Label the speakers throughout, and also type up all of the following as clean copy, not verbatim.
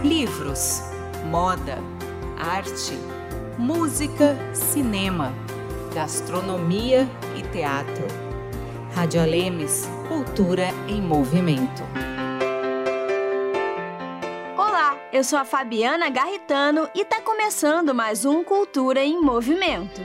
Speaker 1: livros, moda, arte, música, cinema, gastronomia e teatro. Rádio Alemes, cultura em movimento.
Speaker 2: Olá, eu sou a Fabiana Garritano e está começando mais um Cultura em Movimento.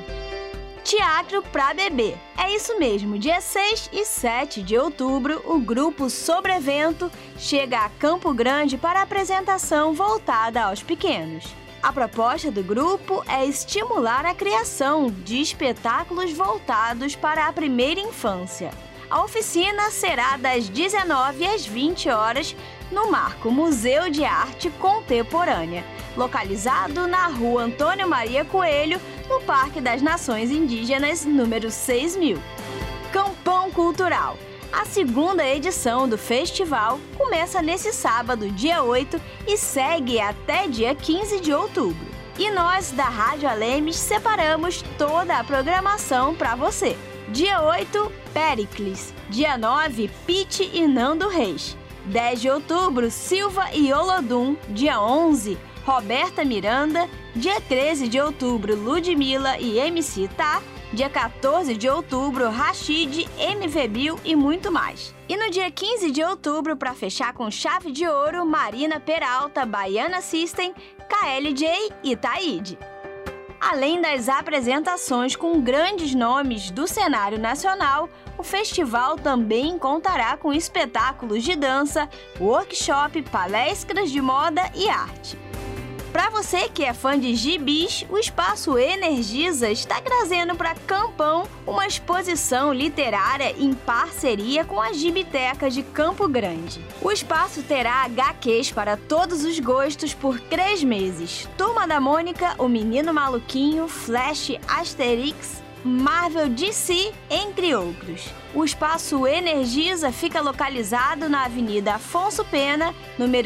Speaker 2: Teatro pra bebê. É isso mesmo, dia 6 e 7 de outubro, o grupo Sobrevento chega a Campo Grande para a apresentação voltada aos pequenos. A proposta do grupo é estimular a criação de espetáculos voltados para a primeira infância. A oficina será das 19 às 20 horas no Marco Museu de Arte Contemporânea, localizado na Rua Antônio Maria Coelho, no Parque das Nações Indígenas, número 6000. Campão Cultural. A segunda edição do festival começa nesse sábado, dia 8, e segue até dia 15 de outubro. E nós, da Rádio Alemes, separamos toda a programação para você. Dia 8, Péricles. Dia 9, Pete e Nando Reis. 10 de outubro, Silva e Olodum. Dia 11, Roberta Miranda. Dia 13 de outubro, Ludmilla e MC Tá. Dia 14 de outubro, Rashid, MV Bill e muito mais. E no dia 15 de outubro, para fechar com chave de ouro, Marina Peralta, Baiana System, KLJ e Taíde. Além das apresentações com grandes nomes do cenário nacional, o festival também contará com espetáculos de dança, workshop, palestras de moda e arte. Para você que é fã de gibis, o Espaço Energisa está trazendo para Campão uma exposição literária em parceria com a Gibiteca de Campo Grande. O espaço terá HQs para todos os gostos por 3 meses. Turma da Mônica, O Menino Maluquinho, Flash, Asterix, Marvel, DC, entre outros. O Espaço Energisa fica localizado na Avenida Afonso Pena, número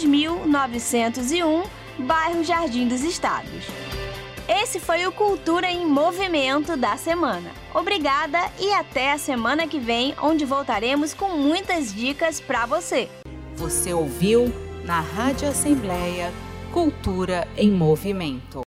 Speaker 2: 3901, bairro Jardim dos Estados. Esse foi o Cultura em Movimento da semana. Obrigada e até a semana que vem, onde voltaremos com muitas dicas para você.
Speaker 1: Você ouviu na Rádio Assembleia Cultura em Movimento.